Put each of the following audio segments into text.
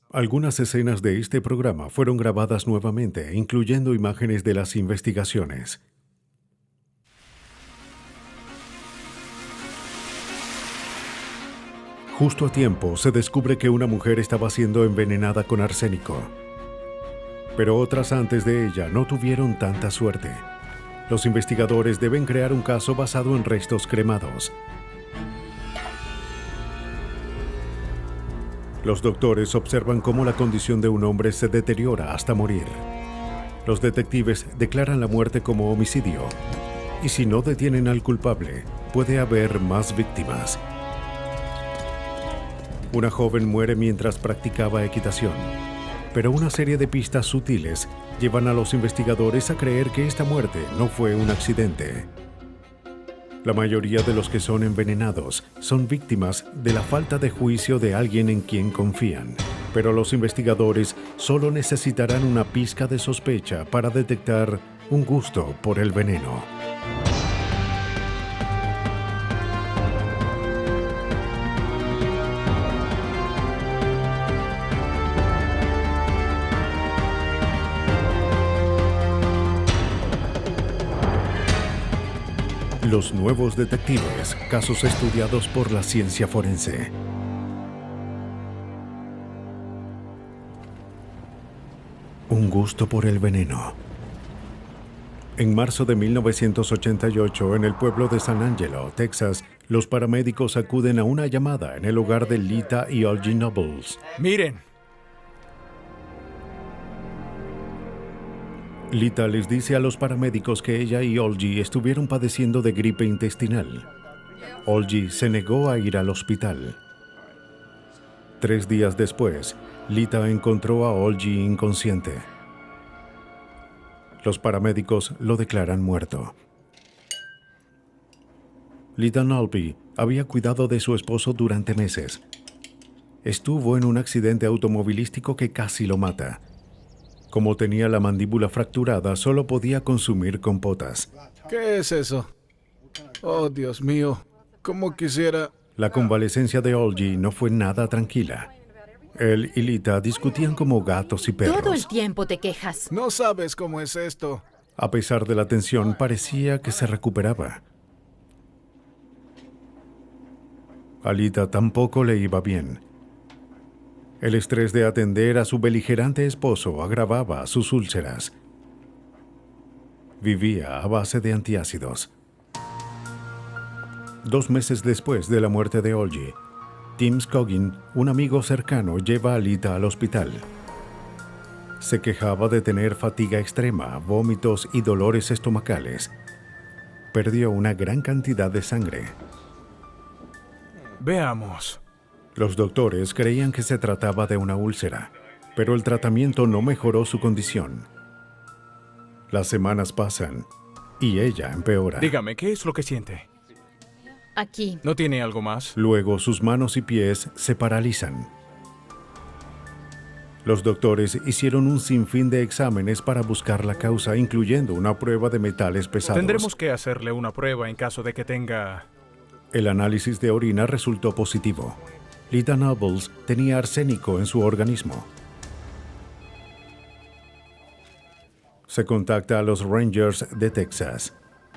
Algunas escenas de este programa fueron grabadas nuevamente, incluyendo imágenes de las investigaciones. Justo a tiempo, se descubre que una mujer estaba siendo envenenada con arsénico. Pero otras antes de ella no tuvieron tanta suerte. Los investigadores deben crear un caso basado en restos cremados. Los doctores observan cómo la condición de un hombre se deteriora hasta morir. Los detectives declaran la muerte como homicidio. Y si no detienen al culpable, puede haber más víctimas. Una joven muere mientras practicaba equitación. Pero una serie de pistas sutiles llevan a los investigadores a creer que esta muerte no fue un accidente. La mayoría de los que son envenenados son víctimas de la falta de juicio de alguien en quien confían. Pero los investigadores solo necesitarán una pizca de sospecha para detectar un gusto por el veneno. Los nuevos detectives, casos estudiados por la ciencia forense. Un gusto por el veneno. En marzo de 1988, en el pueblo de San Angelo, Texas, los paramédicos acuden a una llamada en el hogar de Lita y Olgie Nobles. Miren. Lita les dice a los paramédicos que ella y Olgie estuvieron padeciendo de gripe intestinal. Olgie se negó a ir al hospital. 3 días después, Lita encontró a Olgie inconsciente. Los paramédicos lo declaran muerto. Lita Nolby había cuidado de su esposo durante meses. Estuvo en un accidente automovilístico que casi lo mata. Como tenía la mandíbula fracturada, solo podía consumir compotas. ¿Qué es eso? Oh, Dios mío. ¿Cómo quisiera? La convalecencia de Olgie no fue nada tranquila. Él y Lita discutían como gatos y perros. Todo el tiempo te quejas. No sabes cómo es esto. A pesar de la tensión, parecía que se recuperaba. A Lita tampoco le iba bien. El estrés de atender a su beligerante esposo agravaba sus úlceras. Vivía a base de antiácidos. 2 meses después de la muerte de Olgie, Tim Scoggin, un amigo cercano, lleva a Lita al hospital. Se quejaba de tener fatiga extrema, vómitos y dolores estomacales. Perdió una gran cantidad de sangre. Veamos. Los doctores creían que se trataba de una úlcera, pero el tratamiento no mejoró su condición. Las semanas pasan y ella empeora. Dígame, ¿qué es lo que siente? Aquí. ¿No tiene algo más? Luego sus manos y pies se paralizan. Los doctores hicieron un sinfín de exámenes para buscar la causa, incluyendo una prueba de metales pesados. Tendremos que hacerle una prueba en caso de que tenga... El análisis de orina resultó positivo. Lita Nobles tenía arsénico en su organismo. Se contacta a los Rangers de Texas.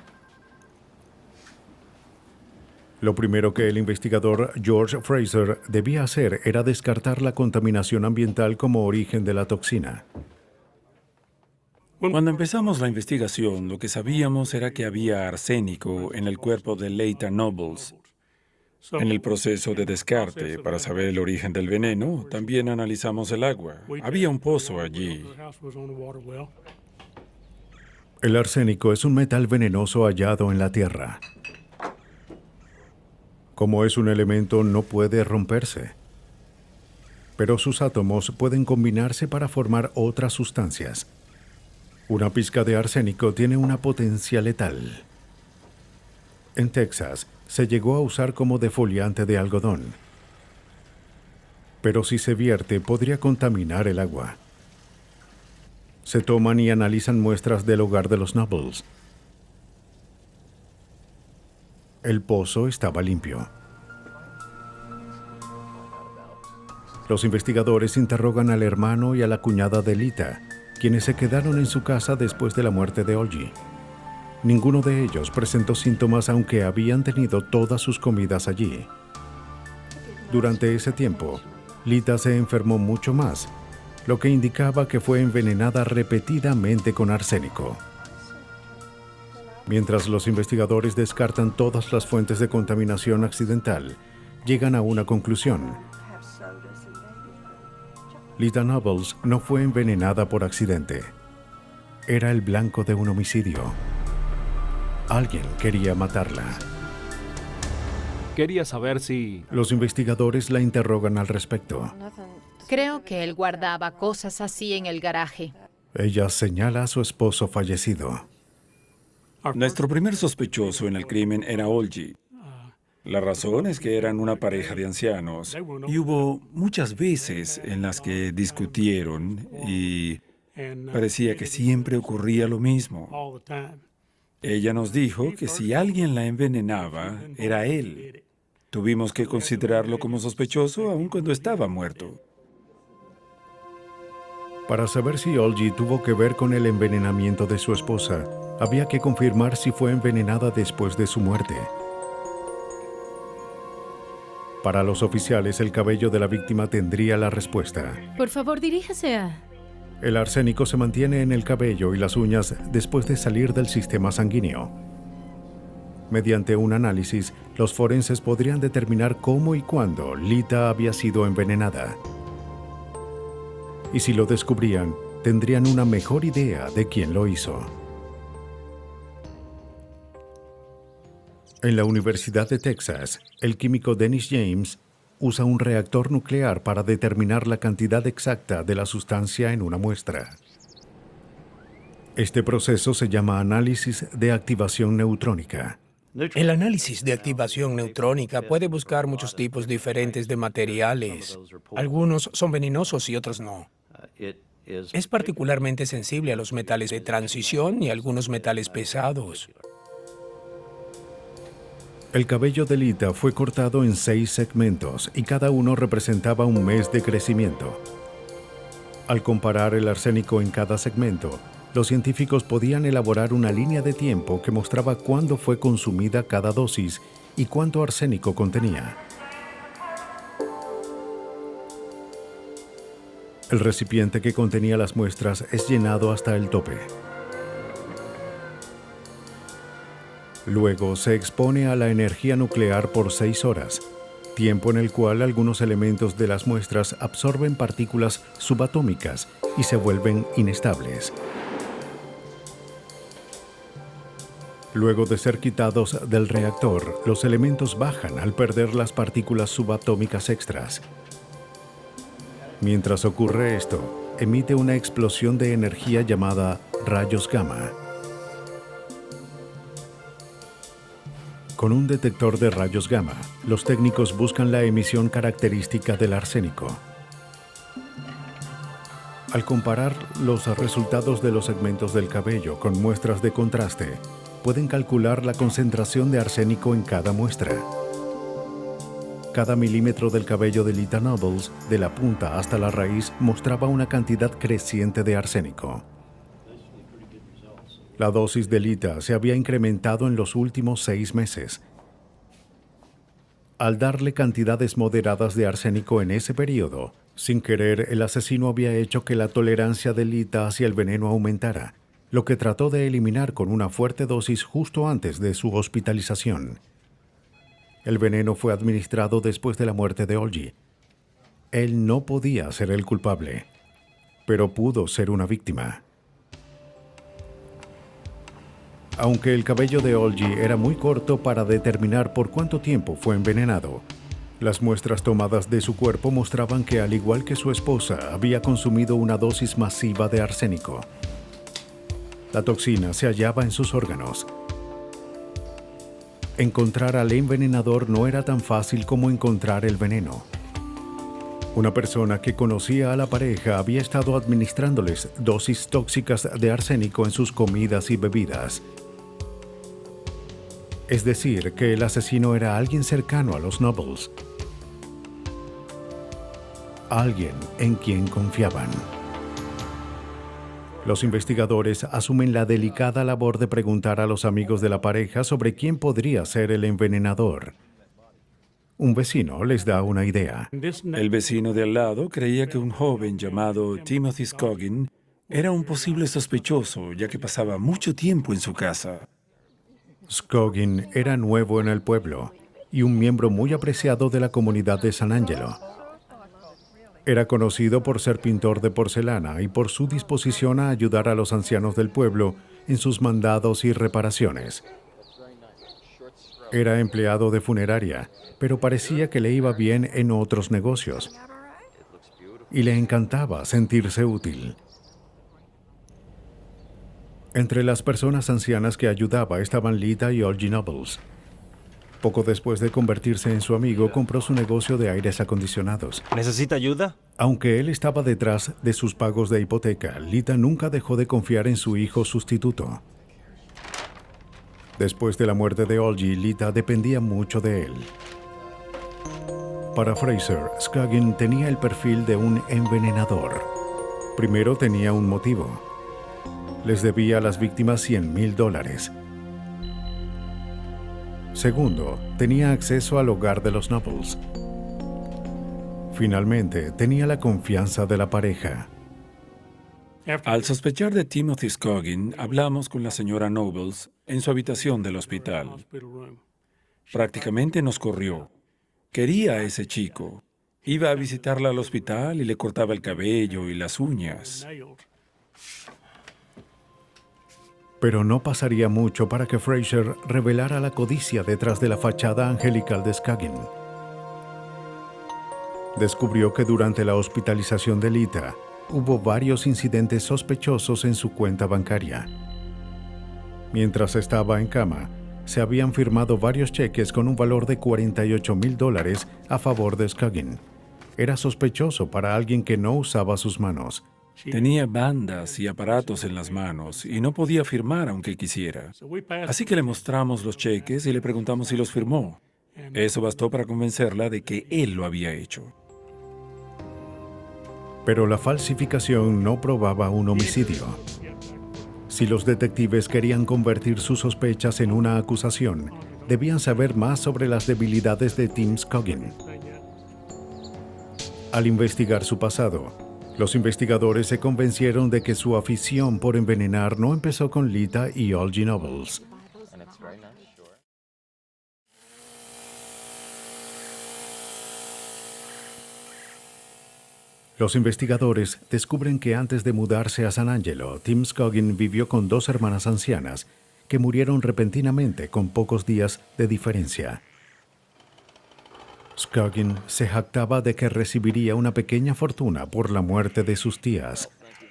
Lo primero que el investigador George Fraser debía hacer era descartar la contaminación ambiental como origen de la toxina. Cuando empezamos la investigación, lo que sabíamos era que había arsénico en el cuerpo de Lita Nobles. En el proceso de descarte, para saber el origen del veneno, también analizamos el agua. Había un pozo allí. El arsénico es un metal venenoso hallado en la tierra. Como es un elemento, no puede romperse. Pero sus átomos pueden combinarse para formar otras sustancias. Una pizca de arsénico tiene una potencia letal. En Texas, se llegó a usar como defoliante de algodón. Pero si se vierte, podría contaminar el agua. Se toman y analizan muestras del hogar de los Nobles. El pozo estaba limpio. Los investigadores interrogan al hermano y a la cuñada de Lita, quienes se quedaron en su casa después de la muerte de Olgi. Ninguno de ellos presentó síntomas aunque habían tenido todas sus comidas allí. Durante ese tiempo, Lita se enfermó mucho más, lo que indicaba que fue envenenada repetidamente con arsénico. Mientras los investigadores descartan todas las fuentes de contaminación accidental, llegan a una conclusión. Lita Nobles no fue envenenada por accidente. Era el blanco de un homicidio. Alguien quería matarla. Quería saber si... Los investigadores la interrogan al respecto. Creo que él guardaba cosas así en el garaje. Ella señala a su esposo fallecido. Nuestro primer sospechoso en el crimen era Olgi. La razón es que eran una pareja de ancianos y hubo muchas veces en las que discutieron y parecía que siempre ocurría lo mismo. Ella nos dijo que si alguien la envenenaba, era él. Tuvimos que considerarlo como sospechoso aun cuando estaba muerto. Para saber si Olgi tuvo que ver con el envenenamiento de su esposa, había que confirmar si fue envenenada después de su muerte. Para los oficiales, el cabello de la víctima tendría la respuesta. Por favor, diríjase a... El arsénico se mantiene en el cabello y las uñas después de salir del sistema sanguíneo. Mediante un análisis, los forenses podrían determinar cómo y cuándo Lita había sido envenenada. Y si lo descubrían, tendrían una mejor idea de quién lo hizo. En la Universidad de Texas, el químico Dennis James usa un reactor nuclear para determinar la cantidad exacta de la sustancia en una muestra. Este proceso se llama análisis de activación neutrónica. El análisis de activación neutrónica puede buscar muchos tipos diferentes de materiales. Algunos son venenosos y otros no. Es particularmente sensible a los metales de transición y a algunos metales pesados. El cabello de Lita fue cortado en 6 segmentos y cada uno representaba un mes de crecimiento. Al comparar el arsénico en cada segmento, los científicos podían elaborar una línea de tiempo que mostraba cuándo fue consumida cada dosis y cuánto arsénico contenía. El recipiente que contenía las muestras es llenado hasta el tope. Luego se expone a la energía nuclear por 6 horas, tiempo en el cual algunos elementos de las muestras absorben partículas subatómicas y se vuelven inestables. Luego de ser quitados del reactor, los elementos bajan al perder las partículas subatómicas extras. Mientras ocurre esto, emite una explosión de energía llamada rayos gamma. Con un detector de rayos gamma, los técnicos buscan la emisión característica del arsénico. Al comparar los resultados de los segmentos del cabello con muestras de contraste, pueden calcular la concentración de arsénico en cada muestra. Cada milímetro del cabello de Lita Nobles, de la punta hasta la raíz, mostraba una cantidad creciente de arsénico. La dosis de Lita se había incrementado en los últimos 6 meses. Al darle cantidades moderadas de arsénico en ese periodo, sin querer, el asesino había hecho que la tolerancia de Lita hacia el veneno aumentara, lo que trató de eliminar con una fuerte dosis justo antes de su hospitalización. El veneno fue administrado después de la muerte de Olgi. Él no podía ser el culpable, pero pudo ser una víctima. Aunque el cabello de Olgi era muy corto para determinar por cuánto tiempo fue envenenado, las muestras tomadas de su cuerpo mostraban que, al igual que su esposa, había consumido una dosis masiva de arsénico. La toxina se hallaba en sus órganos. Encontrar al envenenador no era tan fácil como encontrar el veneno. Una persona que conocía a la pareja había estado administrándoles dosis tóxicas de arsénico en sus comidas y bebidas. Es decir, que el asesino era alguien cercano a los Nobles. alguien en quien confiaban. Los investigadores asumen la delicada labor de preguntar a los amigos de la pareja sobre quién podría ser el envenenador. Un vecino les da una idea. El vecino de al lado creía que un joven llamado Timothy Scoggin era un posible sospechoso, ya que pasaba mucho tiempo en su casa. Scoggin era nuevo en el pueblo y un miembro muy apreciado de la comunidad de San Angelo. Era conocido por ser pintor de porcelana y por su disposición a ayudar a los ancianos del pueblo en sus mandados y reparaciones. Era empleado de funeraria, pero parecía que le iba bien en otros negocios. Y le encantaba sentirse útil. Entre las personas ancianas que ayudaba estaban Lita y Olgie Nobles. Poco después de convertirse en su amigo, compró su negocio de aires acondicionados. ¿Necesita ayuda? Aunque él estaba detrás de sus pagos de hipoteca, Lita nunca dejó de confiar en su hijo sustituto. Después de la muerte de Olgie, Lita dependía mucho de él. Para Fraser, Scoggin tenía el perfil de un envenenador. Primero tenía un motivo. Les debía a las víctimas $100,000. Segundo, tenía acceso al hogar de los Nobles. Finalmente, tenía la confianza de la pareja. Al sospechar de Timothy Scoggin, hablamos con la señora Nobles en su habitación del hospital. Prácticamente nos corrió. Quería a ese chico. Iba a visitarla al hospital y le cortaba el cabello y las uñas. Pero no pasaría mucho para que Fraser revelara la codicia detrás de la fachada angelical de Scoggin. Descubrió que durante la hospitalización de Lita, hubo varios incidentes sospechosos en su cuenta bancaria. Mientras estaba en cama, se habían firmado varios cheques con un valor de $48,000 a favor de Scoggin. Era sospechoso para alguien que no usaba sus manos. Tenía bandas y aparatos en las manos y no podía firmar aunque quisiera. Así que le mostramos los cheques y le preguntamos si los firmó. Eso bastó para convencerla de que él lo había hecho. Pero la falsificación no probaba un homicidio. Si los detectives querían convertir sus sospechas en una acusación, debían saber más sobre las debilidades de Tim Scoggin. Al investigar su pasado, los investigadores se convencieron de que su afición por envenenar no empezó con Lita y Olgie Nobles. Los investigadores descubren que antes de mudarse a San Angelo, Tim Scoggin vivió con 2 hermanas ancianas que murieron repentinamente con pocos días de diferencia. Scoggin se jactaba de que recibiría una pequeña fortuna por la muerte de sus tías.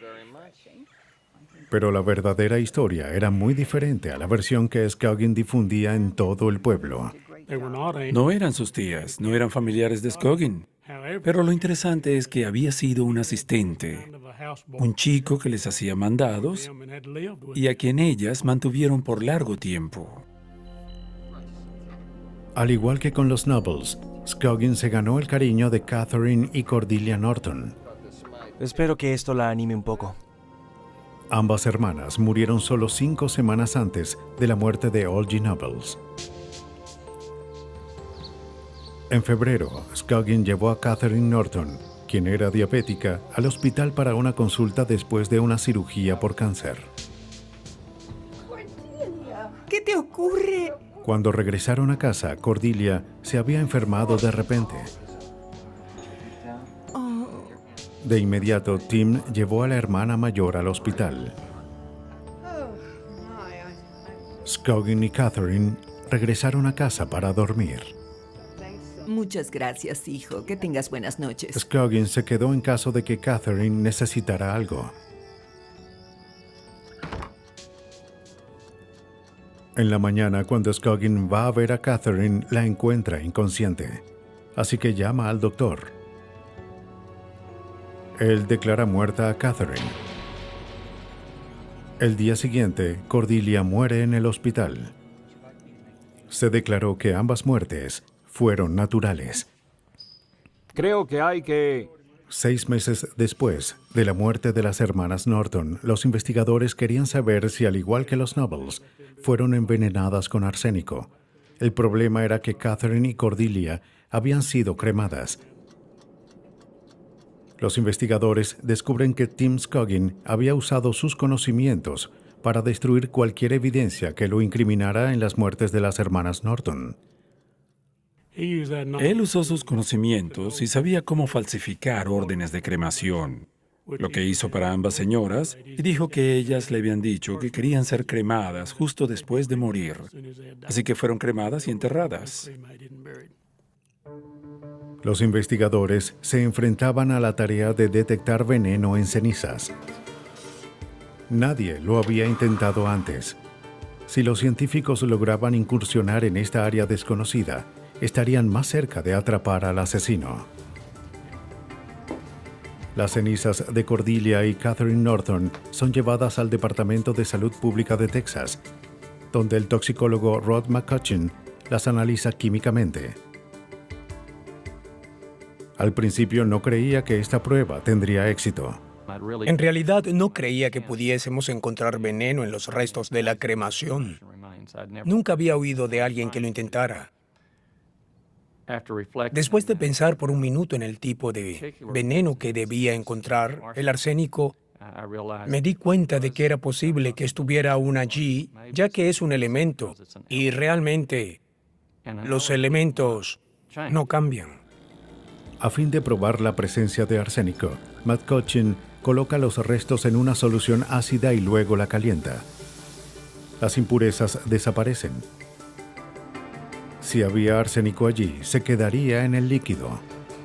Pero la verdadera historia era muy diferente a la versión que Scoggin difundía en todo el pueblo. No eran sus tías, no eran familiares de Scoggin. Pero lo interesante es que había sido un asistente, un chico que les hacía mandados y a quien ellas mantuvieron por largo tiempo. Al igual que con los Nobles, Scoggin se ganó el cariño de Catherine y Cordelia Norton. Espero que esto la anime un poco. Ambas hermanas murieron solo 5 semanas antes de la muerte de Olgie Nobles. En febrero, Scoggin llevó a Catherine Norton, quien era diabética, al hospital para una consulta después de una cirugía por cáncer. ¿Qué te ocurre? Cuando regresaron a casa, Cordelia se había enfermado de repente. De inmediato, Tim llevó a la hermana mayor al hospital. Scoggin y Catherine regresaron a casa para dormir. Muchas gracias, hijo. Que tengas buenas noches. Scoggin se quedó en caso de que Catherine necesitara algo. En la mañana, cuando Scoggin va a ver a Catherine, la encuentra inconsciente. Así que llama al doctor. Él declara muerta a Catherine. El día siguiente, Cordelia muere en el hospital. Se declaró que ambas muertes fueron naturales. Creo que hay que... 6 meses después de la muerte de las hermanas Norton, los investigadores querían saber si, al igual que los Nobles, fueron envenenadas con arsénico. El problema era que Catherine y Cordelia habían sido cremadas. Los investigadores descubren que Tim Scoggin había usado sus conocimientos para destruir cualquier evidencia que lo incriminara en las muertes de las hermanas Norton. Él usó sus conocimientos y sabía cómo falsificar órdenes de cremación, lo que hizo para ambas señoras, y dijo que ellas le habían dicho que querían ser cremadas justo después de morir. Así que fueron cremadas y enterradas. Los investigadores se enfrentaban a la tarea de detectar veneno en cenizas. Nadie lo había intentado antes. Si los científicos lograban incursionar en esta área desconocida, estarían más cerca de atrapar al asesino. Las cenizas de Cordelia y Catherine Norton son llevadas al Departamento de Salud Pública de Texas, donde el toxicólogo Rod McCutcheon las analiza químicamente. Al principio no creía que esta prueba tendría éxito. En realidad no creía que pudiésemos encontrar veneno en los restos de la cremación. Nunca había oído de alguien que lo intentara. Después de pensar por un minuto en el tipo de veneno que debía encontrar, el arsénico, me di cuenta de que era posible que estuviera aún allí, ya que es un elemento, y realmente los elementos no cambian. A fin de probar la presencia de arsénico, McCutcheon coloca los restos en una solución ácida y luego la calienta. Las impurezas desaparecen. Si había arsénico allí, se quedaría en el líquido.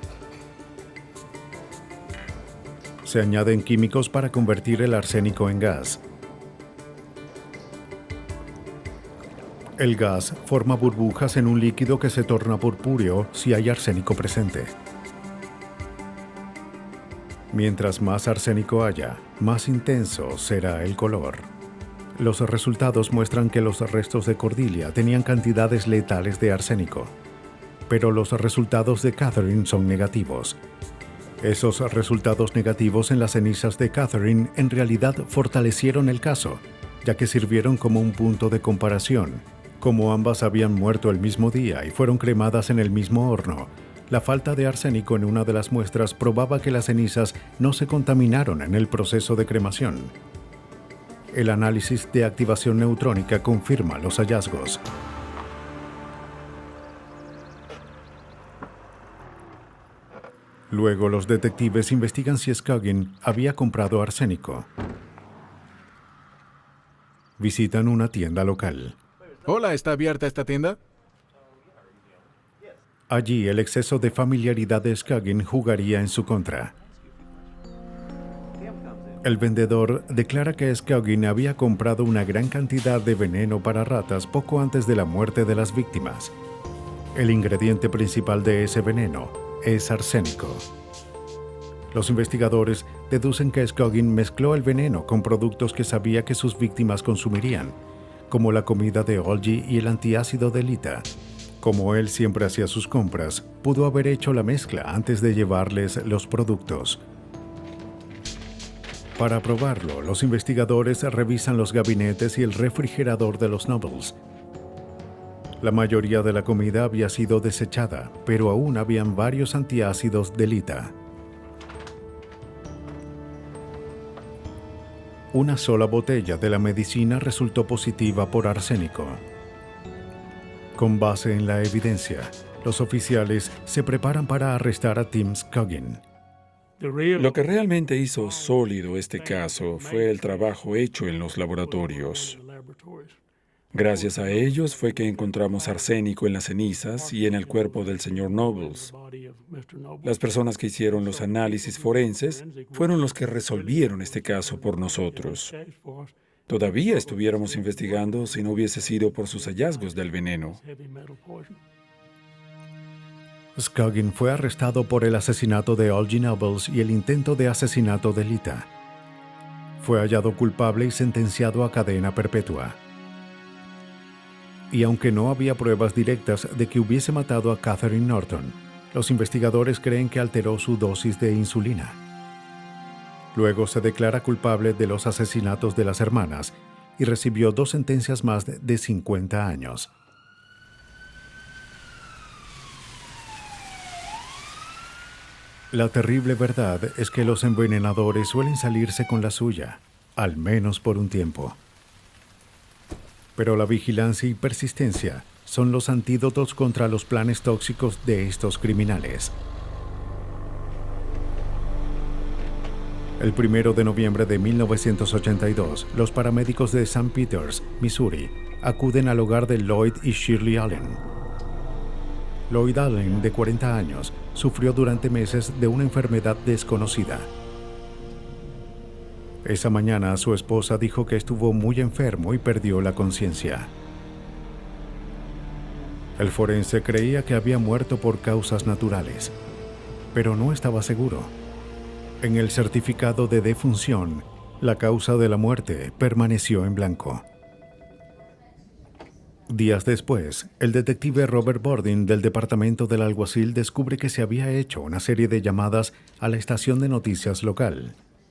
Se añaden químicos para convertir el arsénico en gas. El gas forma burbujas en un líquido que se torna purpúreo si hay arsénico presente. Mientras más arsénico haya, más intenso será el color. Los resultados muestran que los restos de Cordelia tenían cantidades letales de arsénico, pero los resultados de Catherine son negativos. Esos resultados negativos en las cenizas de Catherine en realidad fortalecieron el caso, ya que sirvieron como un punto de comparación. Como ambas habían muerto el mismo día y fueron cremadas en el mismo horno, la falta de arsénico en una de las muestras probaba que las cenizas no se contaminaron en el proceso de cremación. El análisis de activación neutrónica confirma los hallazgos. Luego los detectives investigan si Scoggin había comprado arsénico. Visitan una tienda local. Hola, ¿está abierta esta tienda? Allí el exceso de familiaridad de Scoggin jugaría en su contra. El vendedor declara que Scoggin había comprado una gran cantidad de veneno para ratas poco antes de la muerte de las víctimas. El ingrediente principal de ese veneno es arsénico. Los investigadores deducen que Scoggin mezcló el veneno con productos que sabía que sus víctimas consumirían, como la comida de Olgi y el antiácido de Lita. Como él siempre hacía sus compras, pudo haber hecho la mezcla antes de llevarles los productos. Para probarlo, los investigadores revisan los gabinetes y el refrigerador de los Nobles. La mayoría de la comida había sido desechada, pero aún habían varios antiácidos de Lita. Una sola botella de la medicina resultó positiva por arsénico. Con base en la evidencia, los oficiales se preparan para arrestar a Tim Scoggin. Lo que realmente hizo sólido este caso fue el trabajo hecho en los laboratorios. Gracias a ellos fue que encontramos arsénico en las cenizas y en el cuerpo del señor Nobles. Las personas que hicieron los análisis forenses fueron los que resolvieron este caso por nosotros. Todavía estuviéramos investigando si no hubiese sido por sus hallazgos del veneno. Scoggin fue arrestado por el asesinato de Olgi Nobles y el intento de asesinato de Lita. Fue hallado culpable y sentenciado a cadena perpetua. Y aunque no había pruebas directas de que hubiese matado a Catherine Norton, Los investigadores creen que alteró su dosis de insulina. Luego se declara culpable de los asesinatos de las hermanas y recibió 2 sentencias más de 50 años. La terrible verdad es que los envenenadores suelen salirse con la suya, al menos por un tiempo. Pero la vigilancia y persistencia son los antídotos contra los planes tóxicos de estos criminales. El 1 de noviembre de 1982, los paramédicos de St. Peters, Missouri, acuden al hogar de Lloyd y Shirley Allen. Lloyd Allen, de 40 años, sufrió durante meses de una enfermedad desconocida. Esa mañana su esposa dijo que estuvo muy enfermo y perdió la conciencia. El forense creía que había muerto por causas naturales, pero no estaba seguro. En el certificado de defunción, la causa de la muerte permaneció en blanco. Días después, el detective Robert Bordin del departamento del alguacil descubre que se había hecho una serie de llamadas a la estación de noticias local.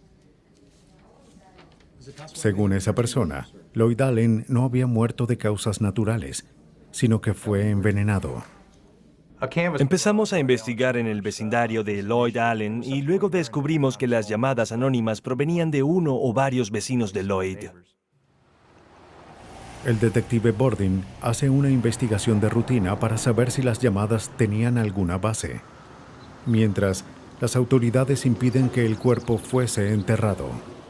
Según esa persona, Lloyd Allen no había muerto de causas naturales, sino que fue envenenado. Empezamos a investigar en el vecindario de Lloyd Allen y luego descubrimos que las llamadas anónimas provenían de uno o varios vecinos de Lloyd. El detective Bordin hace una investigación de rutina para saber si las llamadas tenían alguna base, mientras las autoridades impiden que el cuerpo fuese enterrado.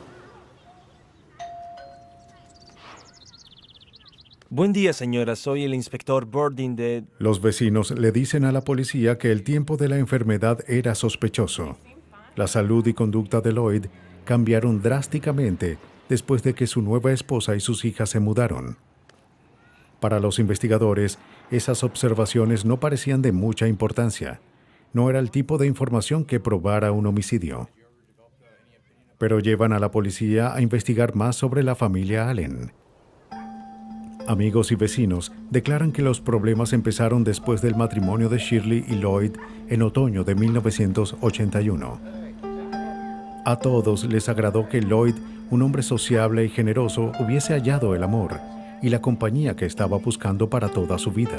Buen día, señora. Soy el inspector Bordin de... Los vecinos le dicen a la policía que el tiempo de la enfermedad era sospechoso. La salud y conducta de Lloyd cambiaron drásticamente después de que su nueva esposa y sus hijas se mudaron. Para los investigadores, esas observaciones no parecían de mucha importancia. No era el tipo de información que probara un homicidio. Pero llevan a la policía a investigar más sobre la familia Allen. Amigos y vecinos declaran que los problemas empezaron después del matrimonio de Shirley y Lloyd en otoño de 1981. A todos les agradó que Lloyd, un hombre sociable y generoso, hubiese hallado el amor y la compañía que estaba buscando para toda su vida.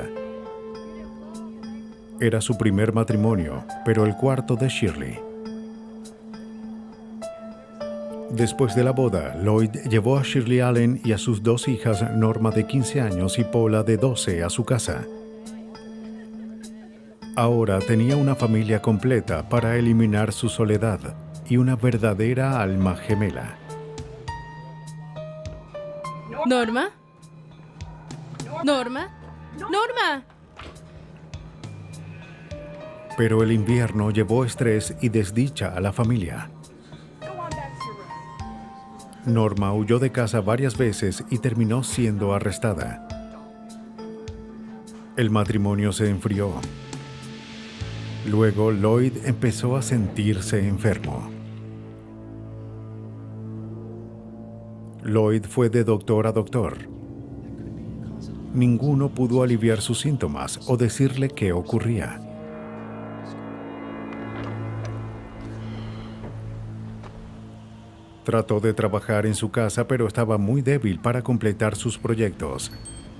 Era su primer matrimonio, pero el cuarto de Shirley. Después de la boda, Lloyd llevó a Shirley Allen y a sus 2 hijas, Norma de 15 años y Paula de 12, a su casa. Ahora tenía una familia completa para eliminar su soledad y una verdadera alma gemela. ¿Norma? ¿Norma? ¡Norma! Pero el invierno llevó estrés y desdicha a la familia. Norma huyó de casa varias veces y terminó siendo arrestada. El matrimonio se enfrió. Luego Lloyd empezó a sentirse enfermo. Lloyd fue de doctor a doctor. Ninguno pudo aliviar sus síntomas o decirle qué ocurría. Trató de trabajar en su casa, pero estaba muy débil para completar sus proyectos.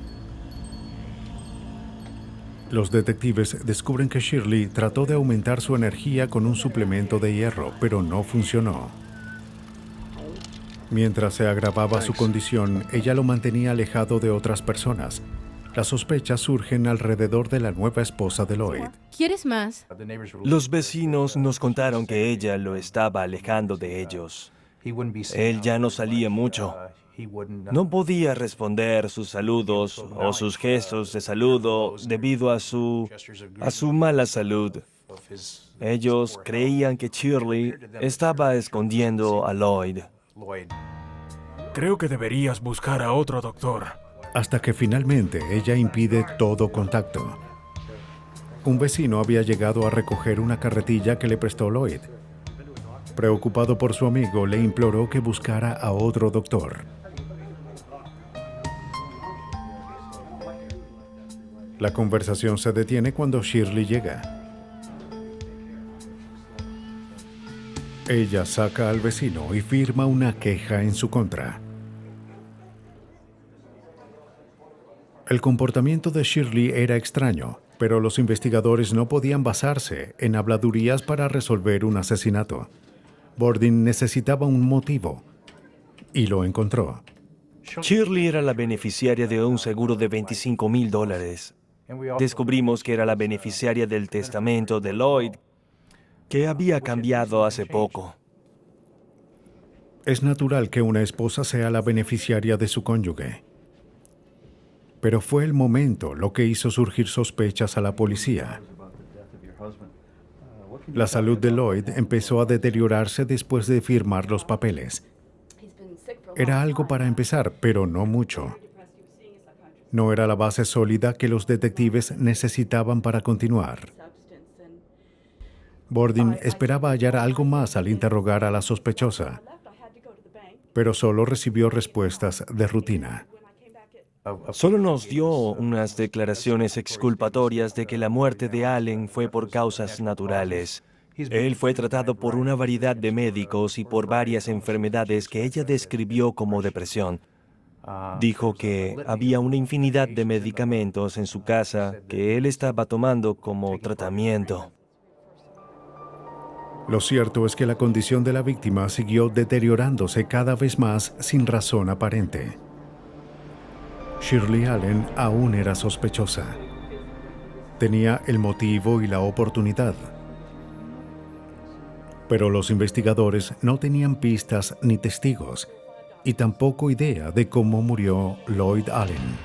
Los detectives descubren que Shirley trató de aumentar su energía con un suplemento de hierro, pero no funcionó. Mientras se agravaba su condición, ella lo mantenía alejado de otras personas. Las sospechas surgen alrededor de la nueva esposa de Lloyd. ¿Quieres más? Los vecinos nos contaron que ella lo estaba alejando de ellos. Él ya no salía mucho. No podía responder sus saludos o sus gestos de saludo debido a su mala salud. Ellos creían que Shirley estaba escondiendo a Lloyd. Creo que deberías buscar a otro doctor. Hasta que finalmente ella impide todo contacto. Un vecino había llegado a recoger una carretilla que le prestó Lloyd. Preocupado por su amigo, le imploró que buscara a otro doctor. La conversación se detiene cuando Shirley llega. Ella saca al vecino y firma una queja en su contra. El comportamiento de Shirley era extraño, pero los investigadores no podían basarse en habladurías para resolver un asesinato. Bordin necesitaba un motivo, y lo encontró. Shirley era la beneficiaria de un seguro de $25,000. Descubrimos que era la beneficiaria del testamento de Lloyd, que había cambiado hace poco. Es natural que una esposa sea la beneficiaria de su cónyuge. Pero fue el momento lo que hizo surgir sospechas a la policía. La salud de Lloyd empezó a deteriorarse después de firmar los papeles. Era algo para empezar, pero no mucho. No era la base sólida que los detectives necesitaban para continuar. Bordin esperaba hallar algo más al interrogar a la sospechosa, pero solo recibió respuestas de rutina. Solo nos dio unas declaraciones exculpatorias de que la muerte de Allen fue por causas naturales. Él fue tratado por una variedad de médicos y por varias enfermedades que ella describió como depresión. Dijo que había una infinidad de medicamentos en su casa que él estaba tomando como tratamiento. Lo cierto es que la condición de la víctima siguió deteriorándose cada vez más sin razón aparente. Shirley Allen aún era sospechosa. Tenía el motivo y la oportunidad. Pero los investigadores no tenían pistas ni testigos, y tampoco idea de cómo murió Lloyd Allen.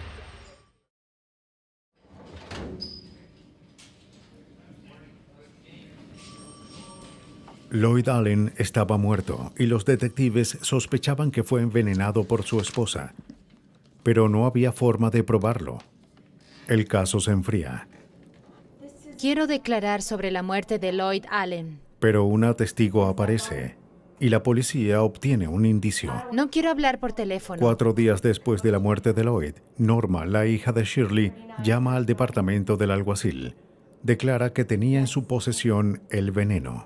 Lloyd Allen estaba muerto y los detectives sospechaban que fue envenenado por su esposa, pero no había forma de probarlo. El caso se enfría. Quiero declarar sobre la muerte de Lloyd Allen. Pero una testigo aparece y la policía obtiene un indicio. No quiero hablar por teléfono. 4 días después de la muerte de Lloyd, Norma, la hija de Shirley, llama al departamento del alguacil. Declara que tenía en su posesión el veneno.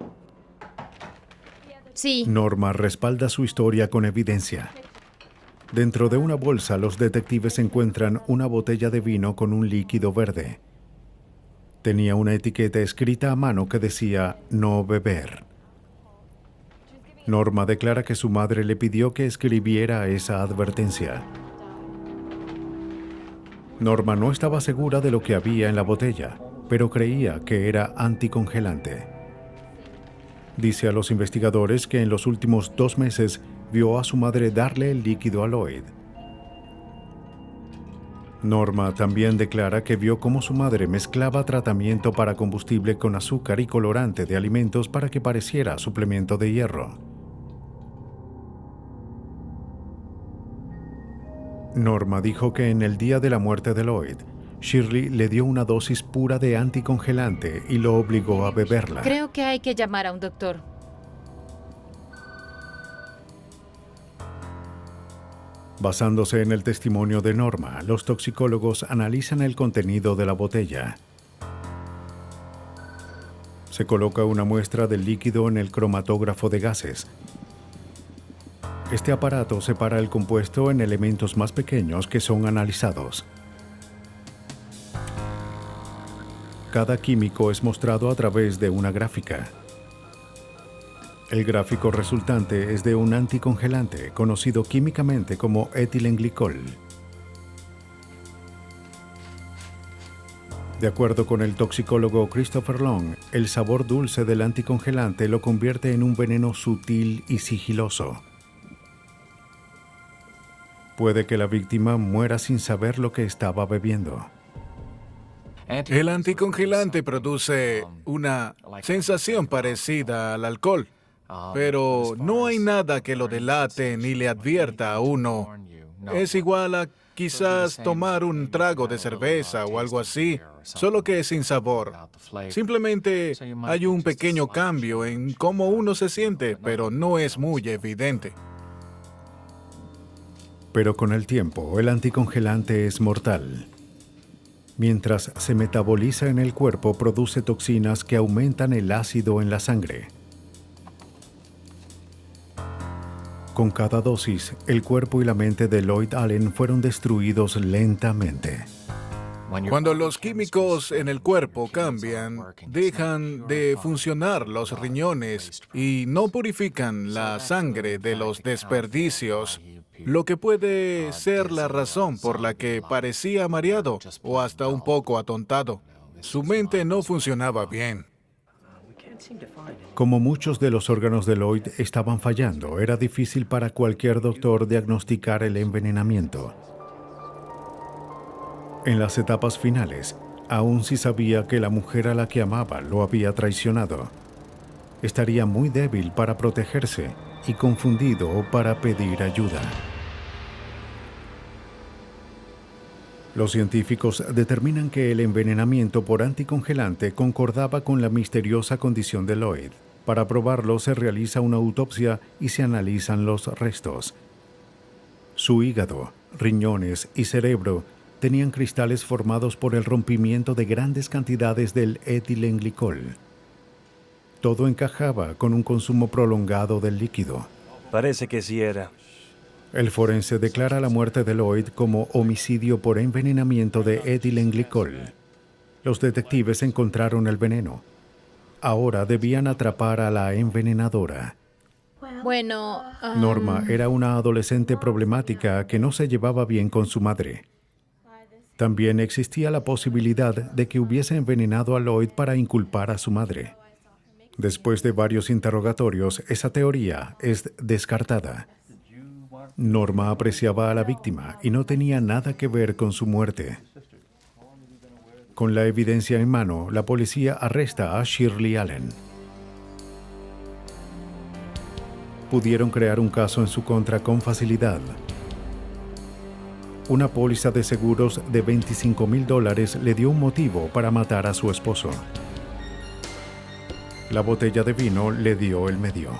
Sí. Norma respalda su historia con evidencia. Dentro de una bolsa, los detectives encuentran una botella de vino con un líquido verde. Tenía una etiqueta escrita a mano que decía "no beber". Norma declara que su madre le pidió que escribiera esa advertencia. Norma no estaba segura de lo que había en la botella, pero creía que era anticongelante. Dice a los investigadores que en los últimos 2 meses vio a su madre darle el líquido a Lloyd. Norma también declara que vio cómo su madre mezclaba tratamiento para combustible con azúcar y colorante de alimentos para que pareciera suplemento de hierro. Norma dijo que en el día de la muerte de Lloyd, Shirley le dio una dosis pura de anticongelante y lo obligó a beberla. Creo que hay que llamar a un doctor. Basándose en el testimonio de Norma, los toxicólogos analizan el contenido de la botella. Se coloca una muestra del líquido en el cromatógrafo de gases. Este aparato separa el compuesto en elementos más pequeños que son analizados. Cada químico es mostrado a través de una gráfica. El gráfico resultante es de un anticongelante conocido químicamente como etilenglicol. De acuerdo con el toxicólogo Christopher Long, el sabor dulce del anticongelante lo convierte en un veneno sutil y sigiloso. Puede que la víctima muera sin saber lo que estaba bebiendo. El anticongelante produce una sensación parecida al alcohol, pero no hay nada que lo delate ni le advierta a uno. Es igual a quizás tomar un trago de cerveza o algo así, solo que sin sabor. Simplemente hay un pequeño cambio en cómo uno se siente, pero no es muy evidente. Pero con el tiempo, el anticongelante es mortal. Mientras se metaboliza en el cuerpo, produce toxinas que aumentan el ácido en la sangre. Con cada dosis, el cuerpo y la mente de Lloyd Allen fueron destruidos lentamente. Cuando los químicos en el cuerpo cambian, dejan de funcionar los riñones y no purifican la sangre de los desperdicios, lo que puede ser la razón por la que parecía mareado o hasta un poco atontado. Su mente no funcionaba bien. Como muchos de los órganos de Lloyd estaban fallando, era difícil para cualquier doctor diagnosticar el envenenamiento. En las etapas finales, aún si sabía que la mujer a la que amaba lo había traicionado, estaría muy débil para protegerse y confundido para pedir ayuda. Los científicos determinan que el envenenamiento por anticongelante concordaba con la misteriosa condición de Lloyd. Para probarlo se realiza una autopsia y se analizan los restos. Su hígado, riñones y cerebro tenían cristales formados por el rompimiento de grandes cantidades del etilenglicol. Todo encajaba con un consumo prolongado del líquido. Parece que sí era. El forense declara la muerte de Lloyd como homicidio por envenenamiento de etilenglicol. Los detectives encontraron el veneno. Ahora debían atrapar a la envenenadora. Bueno, Norma era una adolescente problemática que no se llevaba bien con su madre. También existía la posibilidad de que hubiese envenenado a Lloyd para inculpar a su madre. Después de varios interrogatorios, esa teoría es descartada. Norma apreciaba a la víctima y no tenía nada que ver con su muerte. Con la evidencia en mano, la policía arresta a Shirley Allen. Pudieron crear un caso en su contra con facilidad. Una póliza de seguros de $25,000 le dio un motivo para matar a su esposo. La botella de vino le dio el medio.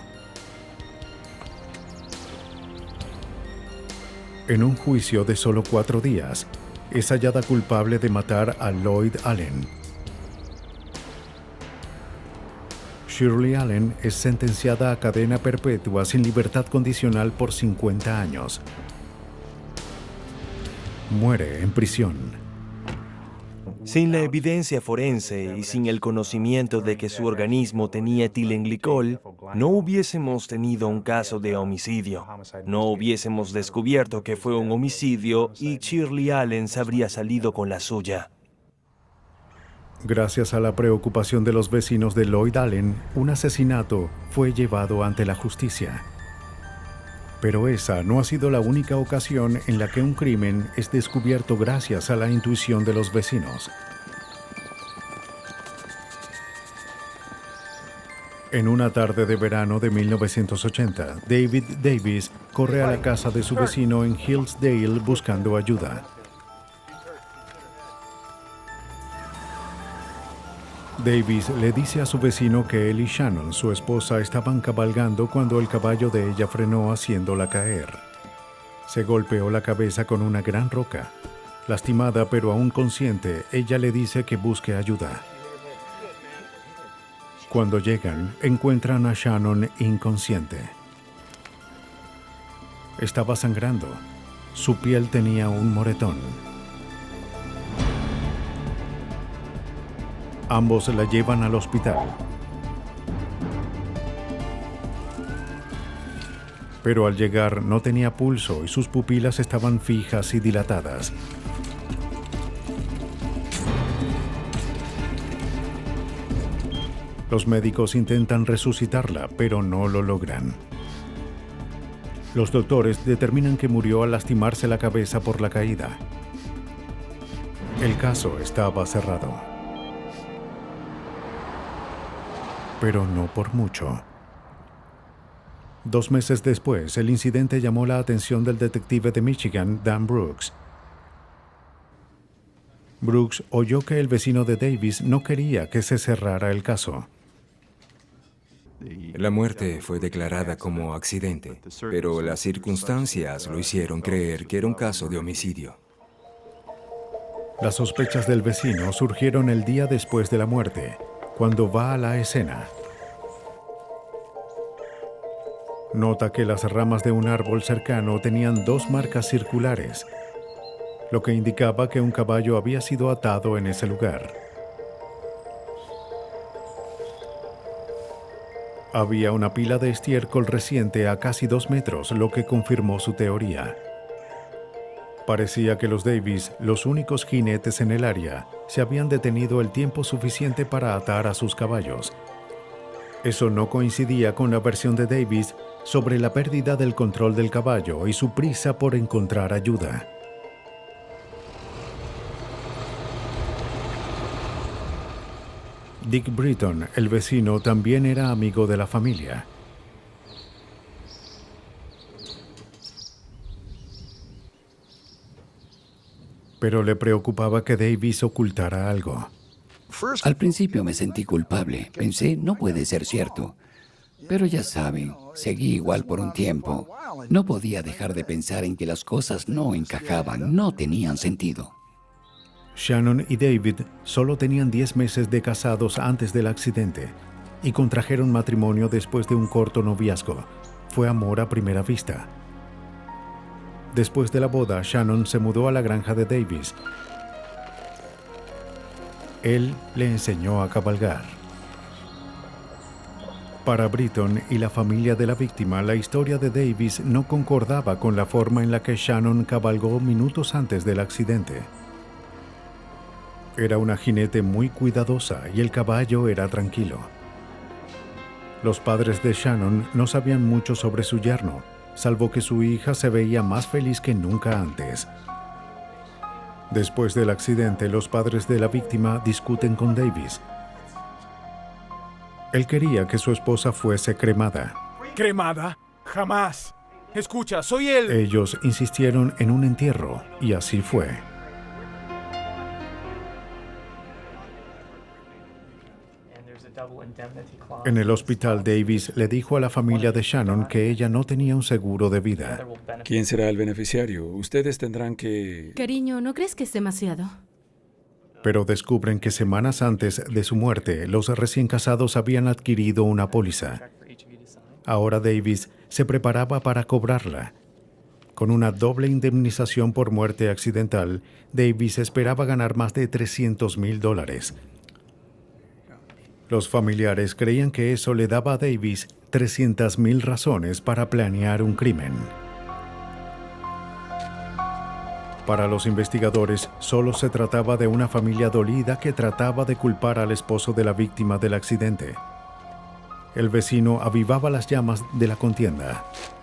En un juicio de solo 4 días, es hallada culpable de matar a Lloyd Allen. Shirley Allen es sentenciada a cadena perpetua sin libertad condicional por 50 años. Muere en prisión. Sin la evidencia forense y sin el conocimiento de que su organismo tenía etilenglicol, no hubiésemos tenido un caso de homicidio. No hubiésemos descubierto que fue un homicidio y Shirley Allen se habría salido con la suya. Gracias a la preocupación de los vecinos de Lloyd Allen, un asesinato fue llevado ante la justicia. Pero esa no ha sido la única ocasión en la que un crimen es descubierto gracias a la intuición de los vecinos. En una tarde de verano de 1980, David Davis corre a la casa de su vecino en Hillsdale buscando ayuda. Davis le dice a su vecino que él y Shannon, su esposa, estaban cabalgando cuando el caballo de ella frenó haciéndola caer. Se golpeó la cabeza con una gran roca. Lastimada pero aún consciente, ella le dice que busque ayuda. Cuando llegan, encuentran a Shannon inconsciente. Estaba sangrando. Su piel tenía un moretón. Ambos la llevan al hospital. Pero al llegar no tenía pulso y sus pupilas estaban fijas y dilatadas. Los médicos intentan resucitarla, pero no lo logran. Los doctores determinan que murió al lastimarse la cabeza por la caída. El caso estaba cerrado. Pero no por mucho. 2 meses después, el incidente llamó la atención del detective de Michigan, Dan Brooks. Brooks oyó que el vecino de Davis no quería que se cerrara el caso. La muerte fue declarada como accidente, pero las circunstancias lo hicieron creer que era un caso de homicidio. Las sospechas del vecino surgieron el día después de la muerte, cuando va a la escena. nota que las ramas de un árbol cercano tenían 2 marcas circulares, lo que indicaba que un caballo había sido atado en ese lugar. Había una pila de estiércol reciente a casi 2 metros, lo que confirmó su teoría. Parecía que los Davis, los únicos jinetes en el área, se habían detenido el tiempo suficiente para atar a sus caballos. Eso no coincidía con la versión de Davis sobre la pérdida del control del caballo y su prisa por encontrar ayuda. Dick Britton, el vecino, también era amigo de la familia. Pero le preocupaba que Davis ocultara algo. Al principio me sentí culpable. Pensé, no puede ser cierto. Pero ya saben, seguí igual por un tiempo. No podía dejar de pensar en que las cosas no encajaban, no tenían sentido. Shannon y David solo tenían 10 meses de casados antes del accidente y contrajeron matrimonio después de un corto noviazgo. Fue amor a primera vista. Después de la boda, Shannon se mudó a la granja de Davis. Él le enseñó a cabalgar. Para Britton y la familia de la víctima, la historia de Davis no concordaba con la forma en la que Shannon cabalgó minutos antes del accidente. Era una jinete muy cuidadosa y el caballo era tranquilo. Los padres de Shannon no sabían mucho sobre su yerno, salvo que su hija se veía más feliz que nunca antes. Después del accidente, los padres de la víctima discuten con Davis. Él quería que su esposa fuese cremada. ¿Cremada? Jamás. Escucha, soy él. Ellos insistieron en un entierro y así fue. En el hospital, Davis le dijo a la familia de Shannon que ella no tenía un seguro de vida. ¿Quién será el beneficiario? Ustedes tendrán que... Cariño, ¿no crees que es demasiado? Pero descubren que semanas antes de su muerte, los recién casados habían adquirido una póliza. Ahora Davis se preparaba para cobrarla. Con una doble indemnización por muerte accidental, Davis esperaba ganar más de $300,000. Los familiares creían que eso le daba a Davis 300,000 razones para planear un crimen. Para los investigadores, solo se trataba de una familia dolida que trataba de culpar al esposo de la víctima del accidente. El vecino avivaba las llamas de la contienda.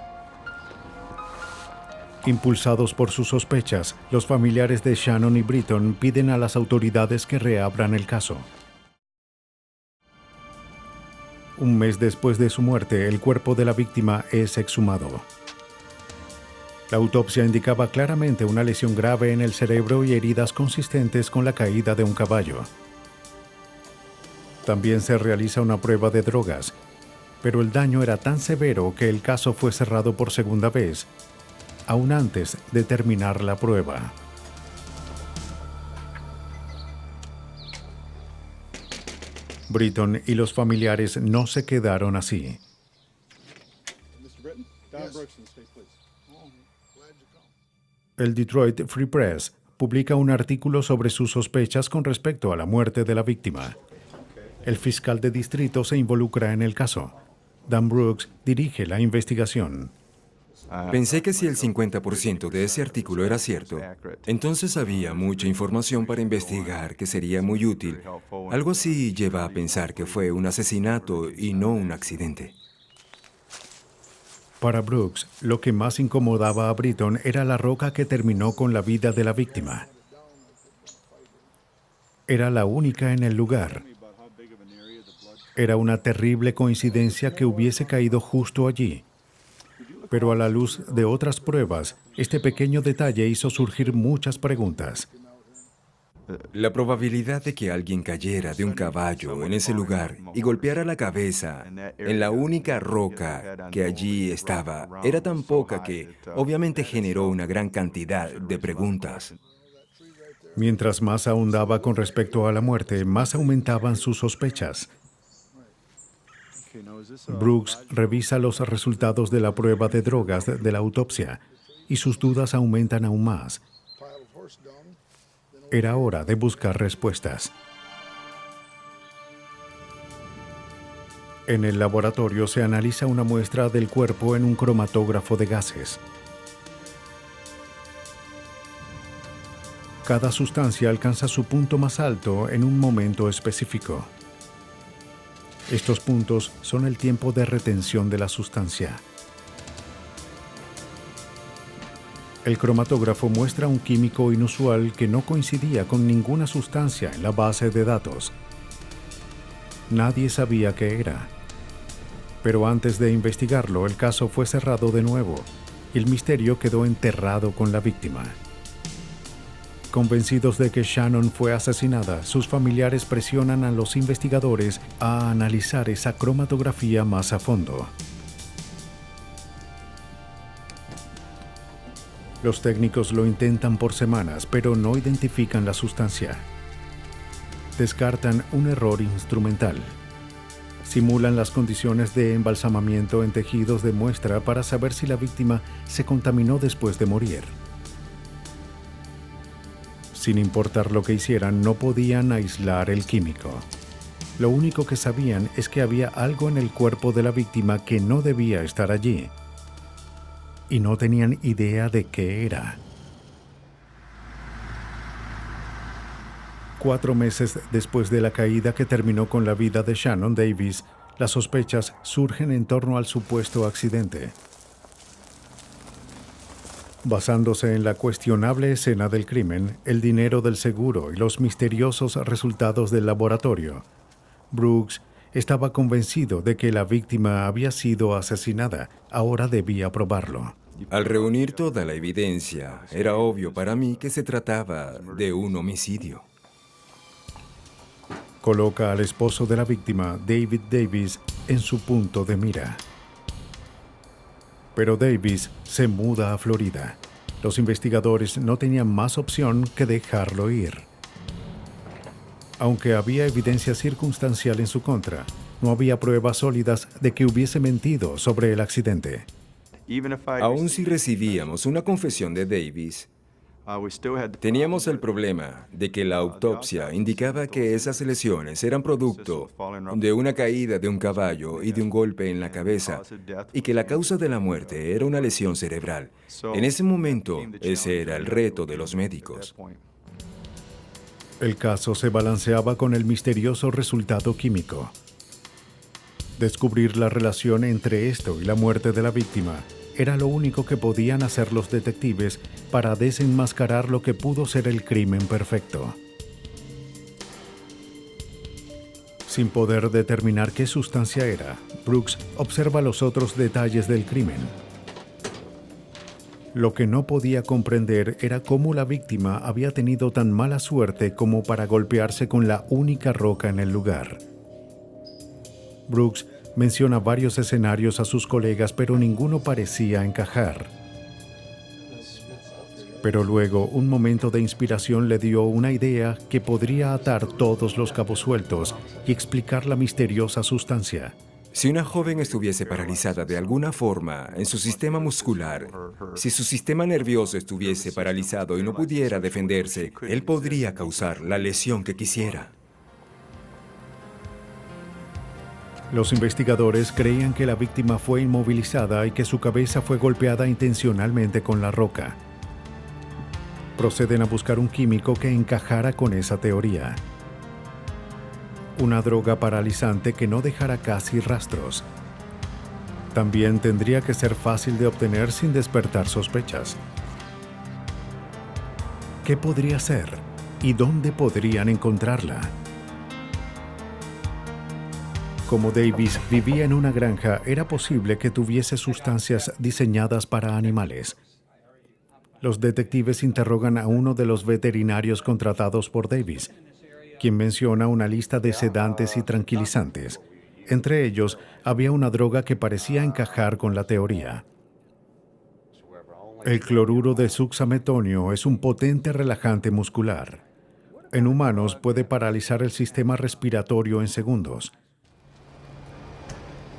Impulsados por sus sospechas, los familiares de Shannon y Britton piden a las autoridades que reabran el caso. Un mes después de su muerte, el cuerpo de la víctima es exhumado. La autopsia indicaba claramente una lesión grave en el cerebro y heridas consistentes con la caída de un caballo. También se realiza una prueba de drogas, pero el daño era tan severo que el caso fue cerrado por segunda vez, aún antes de terminar la prueba. Britton y los familiares no se quedaron así. El Detroit Free Press publica un artículo sobre sus sospechas con respecto a la muerte de la víctima. El fiscal de distrito se involucra en el caso. Dan Brooks dirige la investigación. Pensé que si el 50% de ese artículo era cierto, entonces había mucha información para investigar que sería muy útil. Algo así lleva a pensar que fue un asesinato y no un accidente. Para Brooks, lo que más incomodaba a Britton era la roca que terminó con la vida de la víctima. Era la única en el lugar. Era una terrible coincidencia que hubiese caído justo allí. Pero a la luz de otras pruebas, este pequeño detalle hizo surgir muchas preguntas. La probabilidad de que alguien cayera de un caballo en ese lugar y golpeara la cabeza en la única roca que allí estaba era tan poca que obviamente generó una gran cantidad de preguntas. Mientras más ahondaba con respecto a la muerte, más aumentaban sus sospechas. Brooks revisa los resultados de la prueba de drogas de la autopsia y sus dudas aumentan aún más. Era hora de buscar respuestas. En el laboratorio se analiza una muestra del cuerpo en un cromatógrafo de gases. Cada sustancia alcanza su punto más alto en un momento específico. Estos puntos son el tiempo de retención de la sustancia. El cromatógrafo muestra un químico inusual que no coincidía con ninguna sustancia en la base de datos. Nadie sabía qué era. Pero antes de investigarlo, el caso fue cerrado de nuevo y el misterio quedó enterrado con la víctima. Convencidos de que Shannon fue asesinada, sus familiares presionan a los investigadores a analizar esa cromatografía más a fondo. Los técnicos lo intentan por semanas, pero no identifican la sustancia. Descartan un error instrumental. Simulan las condiciones de embalsamamiento en tejidos de muestra para saber si la víctima se contaminó después de morir. Sin importar lo que hicieran, no podían aislar el químico. Lo único que sabían es que había algo en el cuerpo de la víctima que no debía estar allí. Y no tenían idea de qué era. 4 meses después de la caída que terminó con la vida de Shannon Davis, las sospechas surgen en torno al supuesto accidente. Basándose en la cuestionable escena del crimen, el dinero del seguro y los misteriosos resultados del laboratorio, Brooks estaba convencido de que la víctima había sido asesinada. Ahora debía probarlo. Al reunir toda la evidencia, era obvio para mí que se trataba de un homicidio. Coloca al esposo de la víctima, David Davis, en su punto de mira. Pero Davis se muda a Florida. Los investigadores no tenían más opción que dejarlo ir. Aunque había evidencia circunstancial en su contra, no había pruebas sólidas de que hubiese mentido sobre el accidente. Aun si recibíamos una confesión de Davis, teníamos el problema de que la autopsia indicaba que esas lesiones eran producto de una caída de un caballo y de un golpe en la cabeza, y que la causa de la muerte era una lesión cerebral. En ese momento, ese era el reto de los médicos. El caso se balanceaba con el misterioso resultado químico. Descubrir la relación entre esto y la muerte de la víctima era lo único que podían hacer los detectives para desenmascarar lo que pudo ser el crimen perfecto. Sin poder determinar qué sustancia era, Brooks observa los otros detalles del crimen. Lo que no podía comprender era cómo la víctima había tenido tan mala suerte como para golpearse con la única roca en el lugar. Brooks menciona varios escenarios a sus colegas, pero ninguno parecía encajar. Pero luego, un momento de inspiración le dio una idea que podría atar todos los cabos sueltos y explicar la misteriosa sustancia. Si una joven estuviese paralizada de alguna forma en su sistema muscular, si su sistema nervioso estuviese paralizado y no pudiera defenderse, él podría causar la lesión que quisiera. Los investigadores creían que la víctima fue inmovilizada y que su cabeza fue golpeada intencionalmente con la roca. Proceden a buscar un químico que encajara con esa teoría. Una droga paralizante que no dejara casi rastros. También tendría que ser fácil de obtener sin despertar sospechas. ¿Qué podría ser? ¿Y dónde podrían encontrarla? Como Davis vivía en una granja, era posible que tuviese sustancias diseñadas para animales. Los detectives interrogan a uno de los veterinarios contratados por Davis, quien menciona una lista de sedantes y tranquilizantes. Entre ellos, había una droga que parecía encajar con la teoría. El cloruro de succemetonio es un potente relajante muscular. En humanos puede paralizar el sistema respiratorio en segundos.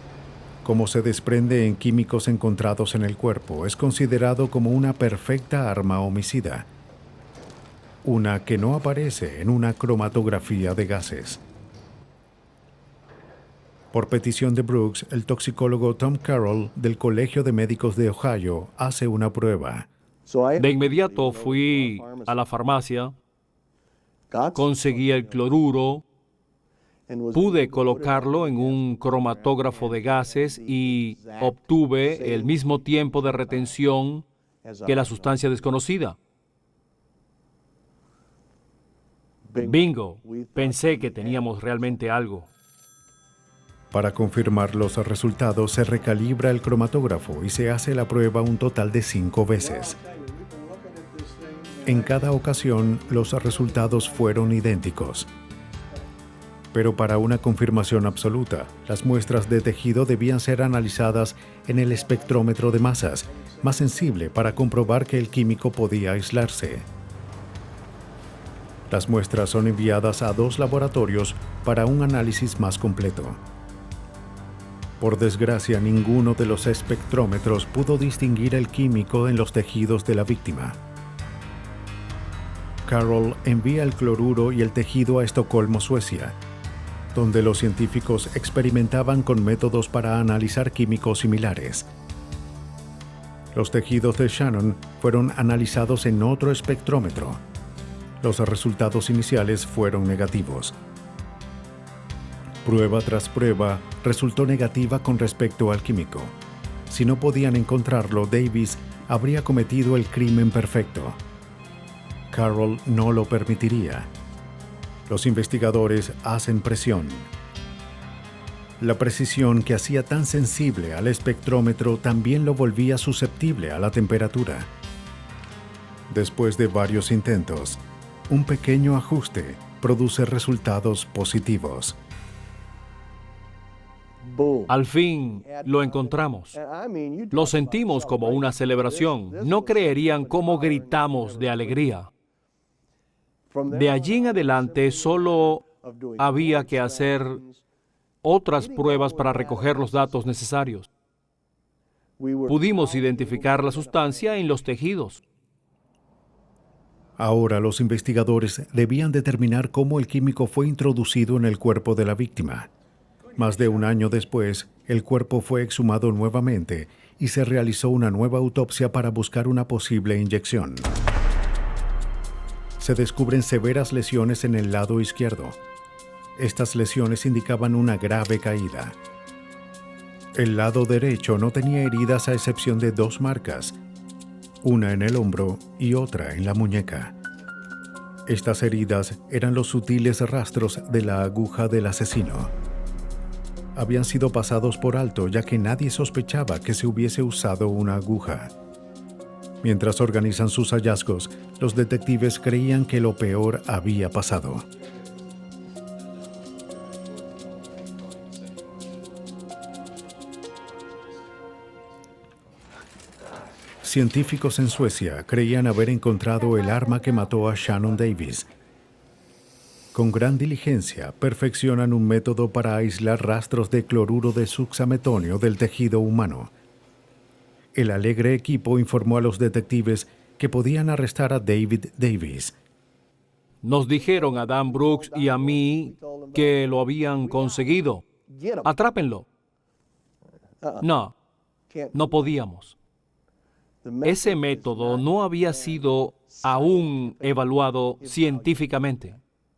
como se desprende en químicos encontrados en el cuerpo, es considerado como una perfecta arma homicida, una que no aparece en una cromatografía de gases. Por petición de Brooks, el toxicólogo Tom Carroll del Colegio de Médicos de Ohio hace una prueba. De inmediato fui a la farmacia, conseguí el cloruro, pude colocarlo en un cromatógrafo de gases y obtuve el mismo tiempo de retención que la sustancia desconocida. Bingo, pensé que teníamos realmente algo. Para confirmar los resultados, se recalibra el cromatógrafo y se hace la prueba un total de 5 veces. En cada ocasión, los resultados fueron idénticos. Pero para una confirmación absoluta, las muestras de tejido debían ser analizadas en el espectrómetro de masas, más sensible para comprobar que el químico podía aislarse. Las muestras son enviadas a 2 laboratorios para un análisis más completo. Por desgracia, ninguno de los espectrómetros pudo distinguir el químico en los tejidos de la víctima. Carroll envía el cloruro y el tejido a Estocolmo, Suecia, donde los científicos experimentaban con métodos para analizar químicos similares. Los tejidos de Shannon fueron analizados en otro espectrómetro. Los resultados iniciales fueron negativos. Prueba tras prueba resultó negativa con respecto al químico. Si no podían encontrarlo, Davis habría cometido el crimen perfecto. Carroll no lo permitiría. Los investigadores hacen presión. La precisión que hacía tan sensible al espectrómetro también lo volvía susceptible a la temperatura. Después de varios intentos, un pequeño ajuste produce resultados positivos. Al fin lo encontramos. Lo sentimos como una celebración. No creerían cómo gritamos de alegría. De allí en adelante solo había que hacer otras pruebas para recoger los datos necesarios. Pudimos identificar la sustancia en los tejidos. Ahora los investigadores debían determinar cómo el químico fue introducido en el cuerpo de la víctima. Más de un año después, el cuerpo fue exhumado nuevamente y se realizó una nueva autopsia para buscar una posible inyección. Se descubren severas lesiones en el lado izquierdo. Estas lesiones indicaban una grave caída. El lado derecho no tenía heridas a excepción de 2 marcas, una en el hombro y otra en la muñeca. Estas heridas eran los sutiles rastros de la aguja del asesino. Habían sido pasados por alto ya que nadie sospechaba que se hubiese usado una aguja. Mientras organizan sus hallazgos, los detectives creían que lo peor había pasado. Científicos en Suecia creían haber encontrado el arma que mató a Shannon Davis. Con gran diligencia, perfeccionan un método para aislar rastros de cloruro de succemetonio del tejido humano. El alegre equipo informó a los detectives que podían arrestar a David Davis. Nos dijeron a Dan Brooks y a mí que lo habían conseguido. Atrápenlo. No podíamos. Ese método no había sido aún evaluado científicamente.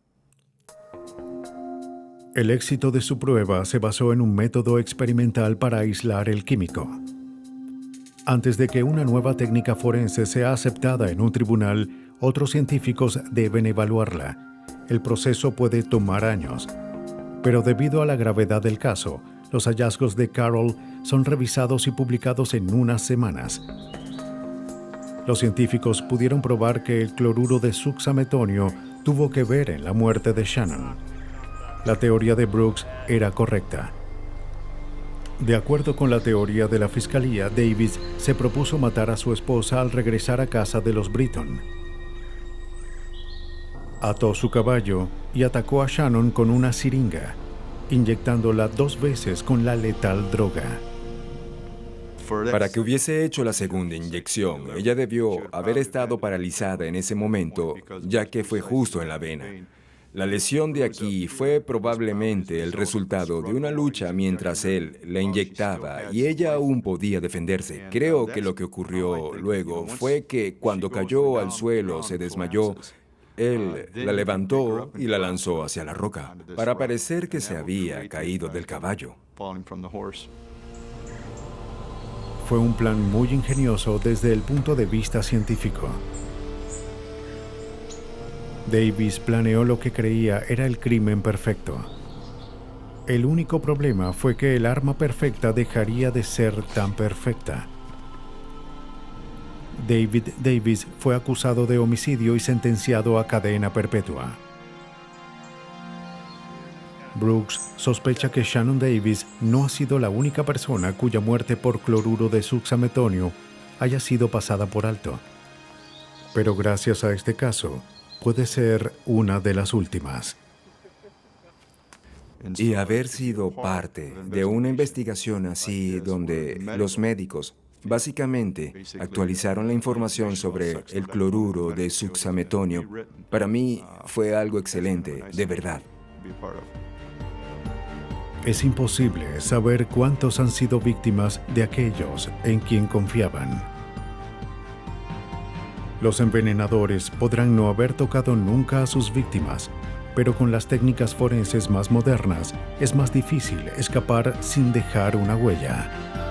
El éxito de su prueba se basó en un método experimental para aislar el químico. Antes de que una nueva técnica forense sea aceptada en un tribunal, otros científicos deben evaluarla. El proceso puede tomar años. Pero debido a la gravedad del caso, los hallazgos de Carroll son revisados y publicados en unas semanas. Los científicos pudieron probar que el cloruro de succemetonio tuvo que ver en la muerte de Shannon. La teoría de Brooks era correcta. De acuerdo con la teoría de la fiscalía, Davis se propuso matar a su esposa al regresar a casa de los Britton. Ató su caballo y atacó a Shannon con una siringa, inyectándola 2 veces con la letal droga. Para que hubiese hecho la segunda inyección, ella debió haber estado paralizada en ese momento, ya que fue justo en la vena. La lesión de aquí fue probablemente el resultado de una lucha mientras él la inyectaba y ella aún podía defenderse. Creo que lo que ocurrió luego fue que cuando cayó al suelo se desmayó. Él la levantó y la lanzó hacia la roca, para parecer que se había caído del caballo. Fue un plan muy ingenioso desde el punto de vista científico. Davis planeó lo que creía era el crimen perfecto. El único problema fue que el arma perfecta dejaría de ser tan perfecta. David Davis fue acusado de homicidio y sentenciado a cadena perpetua. Brooks sospecha que Shannon Davis no ha sido la única persona cuya muerte por cloruro de succemetonio haya sido pasada por alto. Pero gracias a este caso, puede ser una de las últimas. Y haber sido parte de una investigación así donde los médicos básicamente actualizaron la información sobre el cloruro de succemetonio, para mí fue algo excelente, de verdad. Es imposible saber cuántos han sido víctimas de aquellos en quien confiaban. Los envenenadores podrán no haber tocado nunca a sus víctimas, pero con las técnicas forenses más modernas es más difícil escapar sin dejar una huella.